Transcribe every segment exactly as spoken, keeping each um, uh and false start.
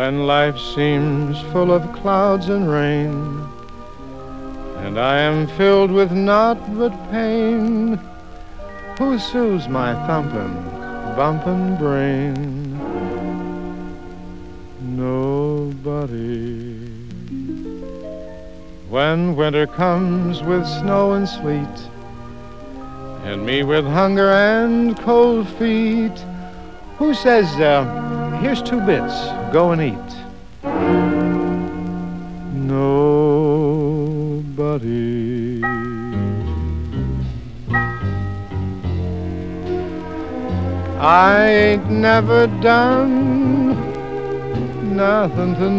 When life seems full of clouds and rain, and I am filled with naught but pain, who soothes my thumping, bumping brain? Nobody. When winter comes with snow and sleet, and me with hunger and cold feet, who says, uh, here's two bits, go and eat? Nobody. I ain't never done nothing to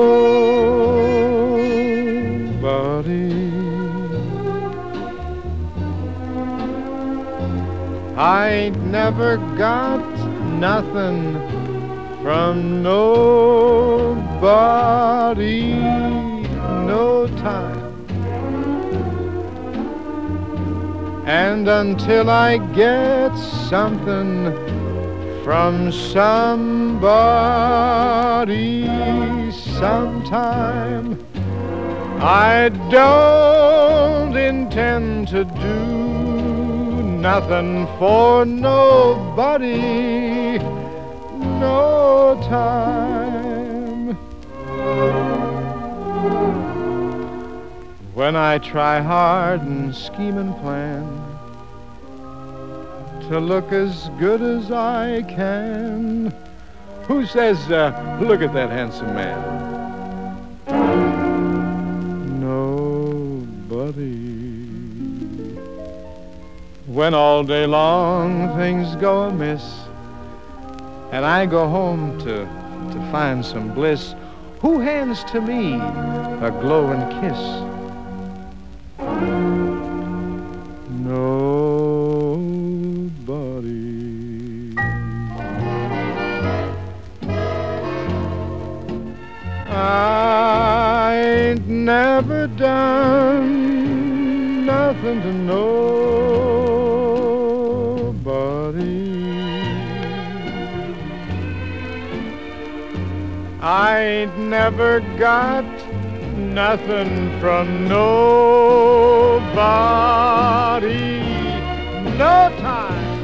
nobody. I ain't never got nothing from nobody, no time. And until I get something from somebody sometime, I don't intend to do nothing for nobody, no time. When I try hard and scheme and plan to look as good as I can, who says, uh, look at that handsome man? Nobody. When all day long things go amiss, and I go home to, to find some bliss, who hands to me a glowing kiss? Nobody. I ain't never done nothing to nobody. I ain't never got nothing from nobody, no time.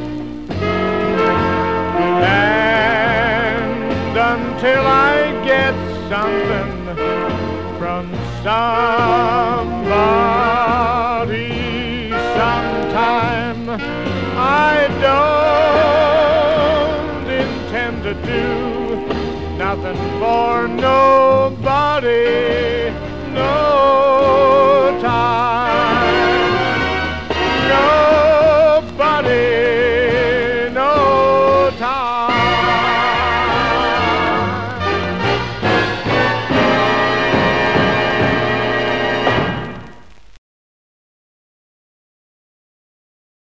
And until I get something from somebody sometime, I don't intend to do nothing for nobody.